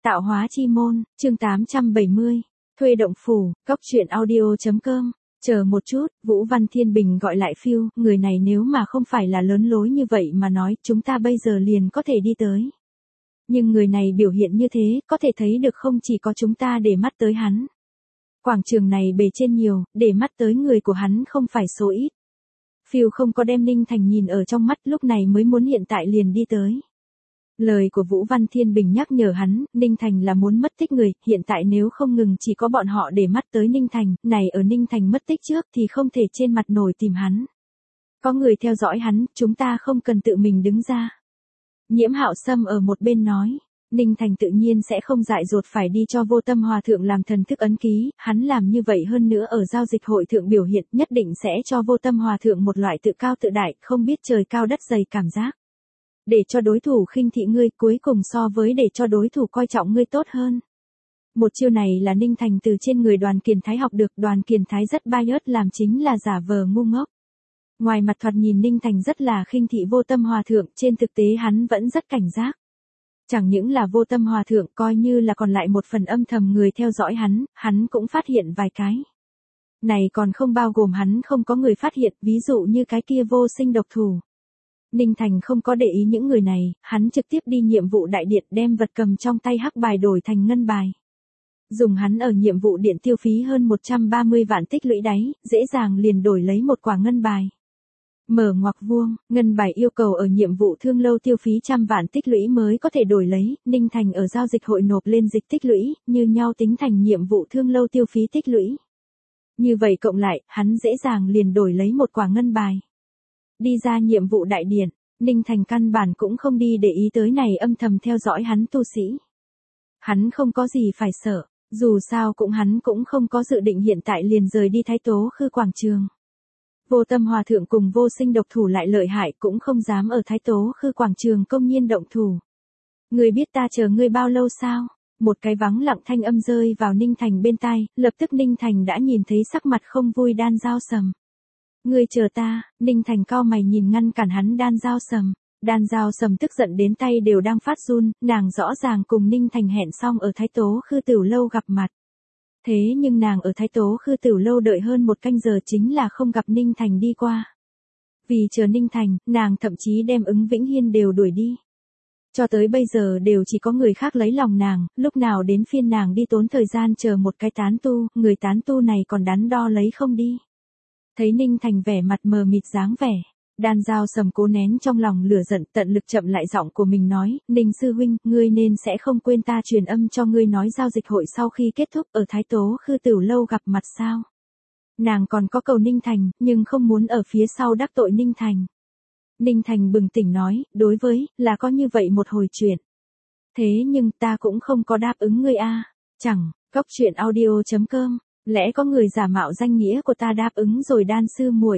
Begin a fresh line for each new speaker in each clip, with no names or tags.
Tạo hóa chi môn, chương 870, thuê động phủ, cóc truyện audio.com. Chờ một chút, Vũ Văn Thiên Bình gọi lại Phiêu, người này nếu mà không phải là lớn lối như vậy mà nói, chúng ta bây giờ liền có thể đi tới. Nhưng người này biểu hiện như thế, có thể thấy được không chỉ có chúng ta để mắt tới hắn. Quảng trường này bề trên nhiều, để mắt tới người của hắn không phải số ít. Phiêu không có đem Ninh Thành nhìn ở trong mắt, lúc này mới muốn hiện tại liền đi tới. Lời của Vũ Văn Thiên Bình nhắc nhở hắn, Ninh Thành là muốn mất tích người, hiện tại nếu không ngừng chỉ có bọn họ để mắt tới Ninh Thành, này ở Ninh Thành mất tích trước thì không thể trên mặt nổi tìm hắn. Có người theo dõi hắn, chúng ta không cần tự mình đứng ra. Nhiễm Hạo Sâm ở một bên nói, Ninh Thành tự nhiên sẽ không dại dột phải đi cho Vô Tâm Hòa Thượng làm thần thức ấn ký, hắn làm như vậy hơn nữa ở giao dịch hội thượng biểu hiện nhất định sẽ cho Vô Tâm Hòa Thượng một loại tự cao tự đại, không biết trời cao đất dày cảm giác. Để cho đối thủ khinh thị ngươi cuối cùng so với để cho đối thủ coi trọng ngươi tốt hơn. Một chiêu này là Ninh Thành từ trên người Đoàn Kiền Thái học được, Đoàn Kiền Thái rất bias làm chính là giả vờ ngu ngốc. Ngoài mặt thoạt nhìn Ninh Thành rất là khinh thị Vô Tâm Hòa Thượng, trên thực tế hắn vẫn rất cảnh giác. Chẳng những là Vô Tâm Hòa Thượng, coi như là còn lại một phần âm thầm người theo dõi hắn cũng phát hiện vài cái. Này còn không bao gồm hắn không có người phát hiện, ví dụ như cái kia Vô Sinh độc thủ. Ninh Thành không có để ý những người này, hắn trực tiếp đi nhiệm vụ đại điện đem vật cầm trong tay hắc bài đổi thành ngân bài. Dùng hắn ở nhiệm vụ điện tiêu phí hơn 130 vạn tích lũy đáy, dễ dàng liền đổi lấy một quả ngân bài. Mở ngoặc vuông, ngân bài yêu cầu ở nhiệm vụ thương lâu tiêu phí 100 vạn tích lũy mới có thể đổi lấy, Ninh Thành ở giao dịch hội nộp lên dịch tích lũy, như nhau tính thành nhiệm vụ thương lâu tiêu phí tích lũy. Như vậy cộng lại, hắn dễ dàng liền đổi lấy một quả ngân bài. Đi ra nhiệm vụ đại điện, Ninh Thành căn bản cũng không đi để ý tới này âm thầm theo dõi hắn tu sĩ. Hắn không có gì phải sợ, dù sao hắn cũng không có dự định hiện tại liền rời đi Thái Tố Khư quảng trường. Vô Tâm Hòa Thượng cùng Vô Sinh độc thủ lại lợi hại cũng không dám ở Thái Tố Khư quảng trường công nhiên động thủ. Ngươi biết ta chờ ngươi bao lâu sao? Một cái vắng lặng thanh âm rơi vào Ninh Thành bên tai, lập tức Ninh Thành đã nhìn thấy sắc mặt không vui Đan Dao Sầm. Ngươi chờ ta, Ninh Thành cau mày nhìn ngăn cản hắn Đan Dao Sầm. Đan Dao Sầm tức giận đến tay đều đang phát run, nàng rõ ràng cùng Ninh Thành hẹn xong ở Thái Tố Khư Tiểu Lâu gặp mặt. Thế nhưng nàng ở Thái Tố Khư Tiểu Lâu đợi hơn một canh giờ chính là không gặp Ninh Thành đi qua. Vì chờ Ninh Thành, nàng thậm chí đem Ứng Vĩnh Hiên đều đuổi đi. Cho tới bây giờ đều chỉ có người khác lấy lòng nàng, lúc nào đến phiên nàng đi tốn thời gian chờ một cái tán tu, người tán tu này còn đắn đo lấy không đi. Thấy Ninh Thành vẻ mặt mờ mịt dáng vẻ, Đan Dao Sầm cố nén trong lòng lửa giận, tận lực chậm lại giọng của mình nói, Ninh sư huynh, ngươi nên sẽ không quên ta truyền âm cho ngươi nói giao dịch hội sau khi kết thúc ở Thái Tố Khư Tiểu Lâu gặp mặt sao. Nàng còn có cầu Ninh Thành, nhưng không muốn ở phía sau đắc tội Ninh Thành. Ninh Thành bừng tỉnh nói, đối với, là có như vậy một hồi chuyện. Thế nhưng ta cũng không có đáp ứng ngươi a. Chẳng, cóc truyện audio.com. Lẽ có người giả mạo danh nghĩa của ta đáp ứng rồi Đan sư muội.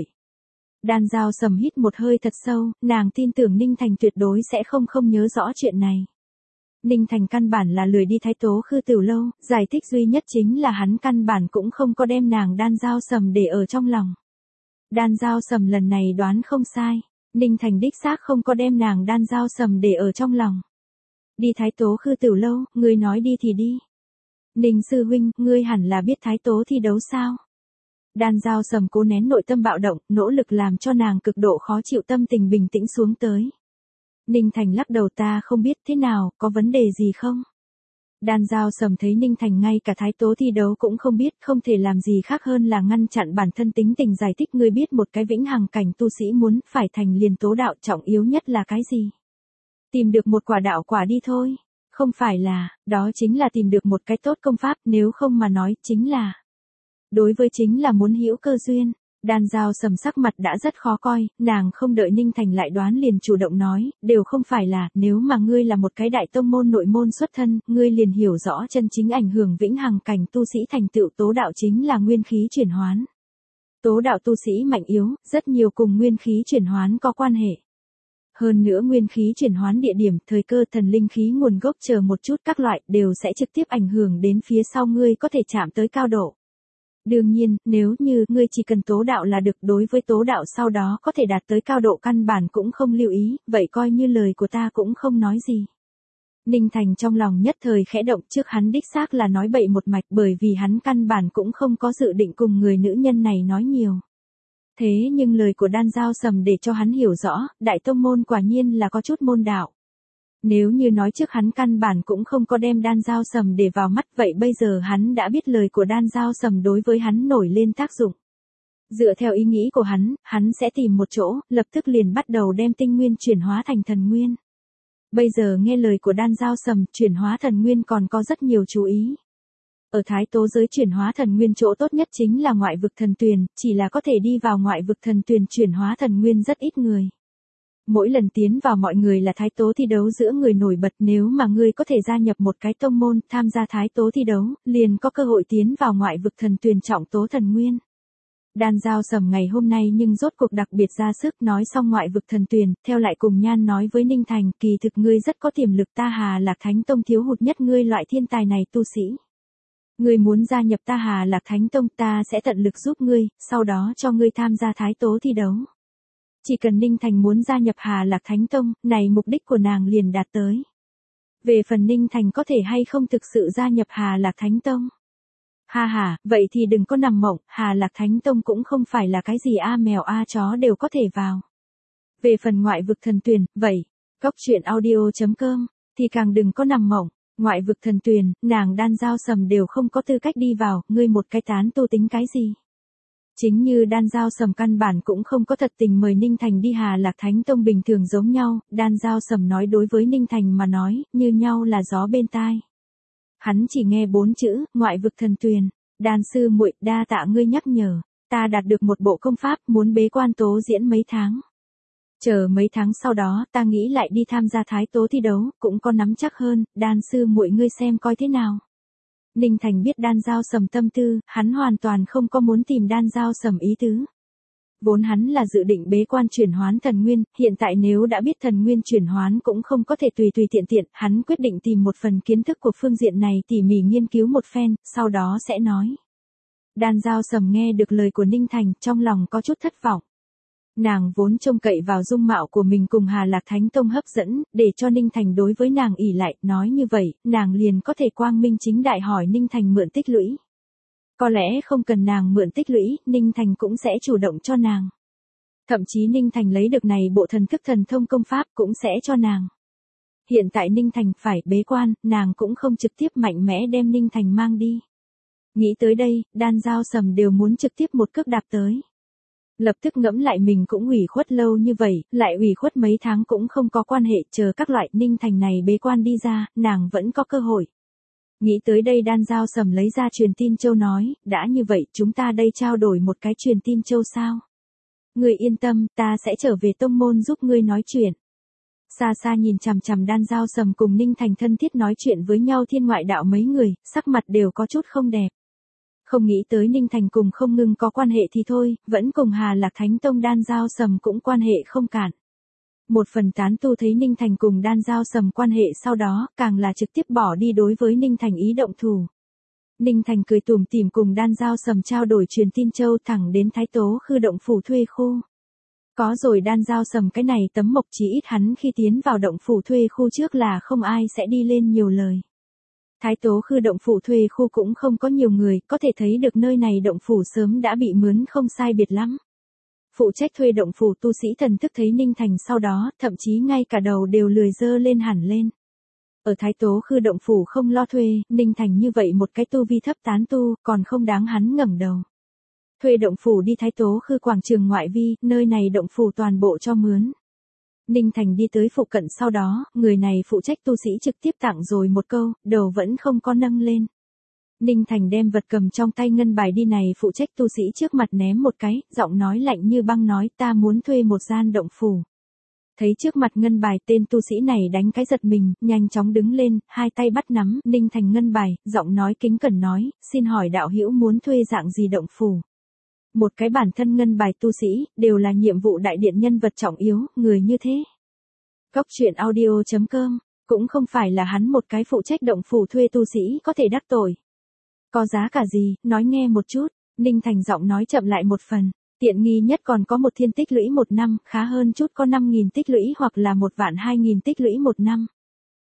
Đan Dao Sầm hít một hơi thật sâu, nàng tin tưởng Ninh Thành tuyệt đối sẽ không nhớ rõ chuyện này. Ninh Thành căn bản là lười đi Thái Tố Khư Tiểu Lâu, giải thích duy nhất chính là hắn căn bản cũng không có đem nàng Đan Dao Sầm để ở trong lòng. Đan Dao Sầm lần này đoán không sai, Ninh Thành đích xác không có đem nàng Đan Dao Sầm để ở trong lòng. Đi Thái Tố Khư Tiểu Lâu, ngươi nói đi thì đi. Ninh sư huynh, ngươi hẳn là biết Thái Tố thi đấu sao? Đan Dao Sầm cố nén nội tâm bạo động, nỗ lực làm cho nàng cực độ khó chịu tâm tình bình tĩnh xuống tới. Ninh Thành lắc đầu, ta không biết, thế nào, có vấn đề gì không? Đan Dao Sầm thấy Ninh Thành ngay cả Thái Tố thi đấu cũng không biết, không thể làm gì khác hơn là ngăn chặn bản thân tính tình giải thích, ngươi biết một cái vĩnh hằng cảnh tu sĩ muốn phải thành liền tố đạo trọng yếu nhất là cái gì? Tìm được một quả đạo quả đi thôi. Không phải là, đó chính là tìm được một cái tốt công pháp, nếu không mà nói, chính là. Đối với chính là muốn hữu cơ duyên. Đan Dao Sầm sắc mặt đã rất khó coi, nàng không đợi Ninh Thành lại đoán liền chủ động nói, đều không phải là, nếu mà ngươi là một cái đại tông môn nội môn xuất thân, ngươi liền hiểu rõ chân chính ảnh hưởng vĩnh hằng cảnh tu sĩ thành tựu tố đạo chính là nguyên khí chuyển hoán. Tố đạo tu sĩ mạnh yếu, rất nhiều cùng nguyên khí chuyển hoán có quan hệ. Hơn nữa nguyên khí chuyển hoán địa điểm, thời cơ, thần linh khí nguồn gốc chờ một chút các loại đều sẽ trực tiếp ảnh hưởng đến phía sau ngươi có thể chạm tới cao độ. Đương nhiên, nếu như ngươi chỉ cần tố đạo là được, đối với tố đạo sau đó có thể đạt tới cao độ căn bản cũng không lưu ý, vậy coi như lời của ta cũng không nói gì. Ninh Thành trong lòng nhất thời khẽ động, trước hắn đích xác là nói bậy một mạch, bởi vì hắn căn bản cũng không có dự định cùng người nữ nhân này nói nhiều. Thế nhưng lời của Đan Dao Sầm để cho hắn hiểu rõ, đại tông môn quả nhiên là có chút môn đạo. Nếu như nói trước hắn căn bản cũng không có đem Đan Dao Sầm để vào mắt, vậy bây giờ hắn đã biết lời của Đan Dao Sầm đối với hắn nổi lên tác dụng. Dựa theo ý nghĩ của hắn sẽ tìm một chỗ, lập tức liền bắt đầu đem tinh nguyên chuyển hóa thành thần nguyên. Bây giờ nghe lời của Đan Dao Sầm, chuyển hóa thần nguyên còn có rất nhiều chú ý. Ở Thái Tố giới chuyển hóa thần nguyên chỗ tốt nhất chính là ngoại vực thần tuyền, chỉ là có thể đi vào ngoại vực thần tuyền chuyển hóa thần nguyên rất ít người. Mỗi lần tiến vào mọi người là Thái Tố thi đấu giữa người nổi bật, nếu mà ngươi có thể gia nhập một cái tông môn, tham gia Thái Tố thi đấu, liền có cơ hội tiến vào ngoại vực thần tuyền trọng tố thần nguyên. Đan Dao Sầm ngày hôm nay nhưng rốt cuộc đặc biệt ra sức, nói xong ngoại vực thần tuyền, theo lại cùng Nhan nói với Ninh Thành, kỳ thực ngươi rất có tiềm lực, ta Hà Lạc Thánh Tông thiếu hụt nhất ngươi loại thiên tài này tu sĩ. Ngươi muốn gia nhập ta Hà Lạc Thánh Tông, ta sẽ tận lực giúp ngươi, sau đó cho ngươi tham gia Thái Tố thi đấu. Chỉ cần Ninh Thành muốn gia nhập Hà Lạc Thánh Tông, này mục đích của nàng liền đạt tới. Về phần Ninh Thành có thể hay không thực sự gia nhập Hà Lạc Thánh Tông. Ha ha, vậy thì đừng có nằm mộng, Hà Lạc Thánh Tông cũng không phải là cái gì a mèo a chó đều có thể vào. Về phần ngoại vực thần tuyền, vậy, Cóc Truyện Audio.com, thì càng đừng có nằm mộng, ngoại vực thần tuyền, nàng Đan Dao Sầm đều không có tư cách đi vào, ngươi một cái tán tu tính cái gì. Chính như Đan Dao Sầm căn bản cũng không có thật tình mời Ninh Thành đi Hà Lạc Thánh Tông bình thường giống nhau, Đan Dao Sầm nói đối với Ninh Thành mà nói, như nhau là gió bên tai. Hắn chỉ nghe 4 chữ, ngoại vực thần tuyền. Đan sư muội, đa tạ ngươi nhắc nhở, ta đạt được một bộ công pháp, muốn bế quan tố diễn mấy tháng. Chờ mấy tháng sau đó, ta nghĩ lại đi tham gia Thái Tố thi đấu, cũng có nắm chắc hơn, Đan sư muội ngươi xem coi thế nào. Ninh Thành biết Đan Dao Sầm tâm tư, hắn hoàn toàn không có muốn tìm Đan Dao Sầm ý tứ. Vốn hắn là dự định bế quan chuyển hoán thần nguyên, hiện tại nếu đã biết thần nguyên chuyển hoán cũng không có thể tùy tùy tiện, hắn quyết định tìm một phần kiến thức của phương diện này tỉ mỉ nghiên cứu một phen, sau đó sẽ nói. Đan Dao Sầm nghe được lời của Ninh Thành, trong lòng có chút thất vọng. Nàng vốn trông cậy vào dung mạo của mình cùng Hà Lạc Thánh Tông hấp dẫn, để cho Ninh Thành đối với nàng ỷ lại, nói như vậy, nàng liền có thể quang minh chính đại hỏi Ninh Thành mượn tích lũy. Có lẽ không cần nàng mượn tích lũy, Ninh Thành cũng sẽ chủ động cho nàng. Thậm chí Ninh Thành lấy được này bộ thần thức thần thông công pháp cũng sẽ cho nàng. Hiện tại Ninh Thành phải bế quan, nàng cũng không trực tiếp mạnh mẽ đem Ninh Thành mang đi. Nghĩ tới đây, Đan Dao Sầm đều muốn trực tiếp một cước đạp tới. Lập tức ngẫm lại mình cũng ủy khuất lâu như vậy, lại ủy khuất mấy tháng cũng không có quan hệ, chờ các loại Ninh Thành này bế quan đi ra, nàng vẫn có cơ hội. Nghĩ tới đây Đan Dao Sầm lấy ra truyền tin châu nói, đã như vậy chúng ta đây trao đổi một cái truyền tin châu sao? Ngươi yên tâm, ta sẽ trở về tông môn giúp ngươi nói chuyện. Xa xa nhìn chằm chằm Đan Dao Sầm cùng Ninh Thành thân thiết nói chuyện với nhau thiên ngoại đạo mấy người, sắc mặt đều có chút không đẹp. Không nghĩ tới Ninh Thành cùng không ngừng có quan hệ thì thôi, vẫn cùng Hà Lạc Thánh Tông Đan Dao Sầm cũng quan hệ không cạn. Một phần tán tu thấy Ninh Thành cùng Đan Dao Sầm quan hệ sau đó, càng là trực tiếp bỏ đi đối với Ninh Thành ý động thủ. Ninh Thành cười tủm tỉm cùng Đan Dao Sầm trao đổi truyền tin châu thẳng đến Thái Tố Khư động phủ thuê khu. Có rồi Đan Dao Sầm cái này tấm mộc chí ít hắn khi tiến vào động phủ thuê khu trước là không ai sẽ đi lên nhiều lời. Thái Tố Khư động phủ thuê khu cũng không có nhiều người, có thể thấy được nơi này động phủ sớm đã bị mướn không sai biệt lắm. Phụ trách thuê động phủ tu sĩ thần thức thấy Ninh Thành sau đó, thậm chí ngay cả đầu đều lười dơ lên hẳn lên. Ở Thái Tố Khư động phủ không lo thuê, Ninh Thành như vậy một cái tu vi thấp tán tu, còn không đáng hắn ngẩng đầu. Thuê động phủ đi Thái Tố Khư quảng trường ngoại vi, nơi này động phủ toàn bộ cho mướn. Ninh Thành đi tới phụ cận sau đó, người này phụ trách tu sĩ trực tiếp tặng rồi một câu, đầu vẫn không có nâng lên. Ninh Thành đem vật cầm trong tay ngân bài đi này phụ trách tu sĩ trước mặt ném một cái, giọng nói lạnh như băng nói ta muốn thuê một gian động phủ. Thấy trước mặt ngân bài tên tu sĩ này đánh cái giật mình, nhanh chóng đứng lên, hai tay bắt nắm, Ninh Thành ngân bài, giọng nói kính cẩn nói, xin hỏi đạo hữu muốn thuê dạng gì động phủ. Một cái bản thân ngân bài tu sĩ, đều là nhiệm vụ đại điện nhân vật trọng yếu, người như thế. Cóc Truyện Audio.com, cũng không phải là hắn một cái phụ trách động phủ thuê tu sĩ có thể đắc tội. Có giá cả gì, nói nghe một chút, Ninh Thành giọng nói chậm lại một phần, tiện nghi nhất còn có 1 thiên tích lũy 1 năm, khá hơn chút có 5.000 tích lũy hoặc là 1.200.000 tích lũy 1 năm.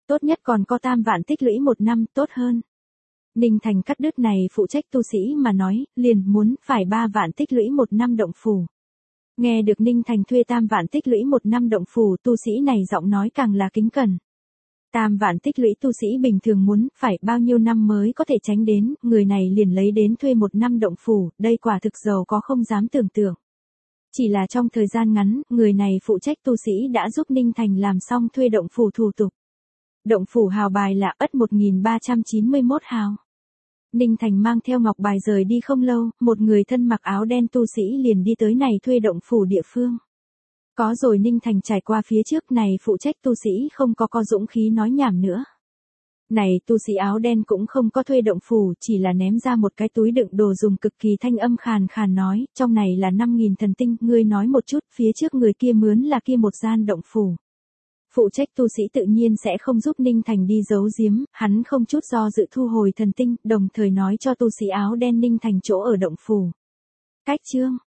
Tốt nhất còn có tam vạn tích lũy một năm, tốt hơn. Ninh Thành cắt đứt này phụ trách tu sĩ mà nói, liền muốn phải 3 vạn tích lũy một năm động phủ. Nghe được Ninh Thành thuê tam vạn tích lũy một năm động phủ, tu sĩ này giọng nói càng là kính cẩn. Tam vạn tích lũy tu sĩ bình thường muốn phải bao nhiêu năm mới có thể tránh đến, người này liền lấy đến thuê một năm động phủ, đây quả thực giàu có không dám tưởng tượng. Chỉ là trong thời gian ngắn, người này phụ trách tu sĩ đã giúp Ninh Thành làm xong thuê động phủ thủ tục. Động phủ hào bài là ất 1391 hào. Ninh Thành mang theo ngọc bài rời đi không lâu, một người thân mặc áo đen tu sĩ liền đi tới này thuê động phủ địa phương. Có rồi Ninh Thành trải qua phía trước này phụ trách tu sĩ không có dũng khí nói nhảm nữa. Này tu sĩ áo đen cũng không có thuê động phủ, chỉ là ném ra một cái túi đựng đồ dùng cực kỳ thanh âm khàn khàn nói, trong này là 5.000 thần tinh, ngươi nói một chút, phía trước người kia mướn là kia một gian động phủ. Phụ trách tu sĩ tự nhiên sẽ không giúp Ninh Thành đi giấu giếm, hắn không chút do dự thu hồi thần tinh, đồng thời nói cho tu sĩ áo đen Ninh Thành chỗ ở động phủ. Cách chương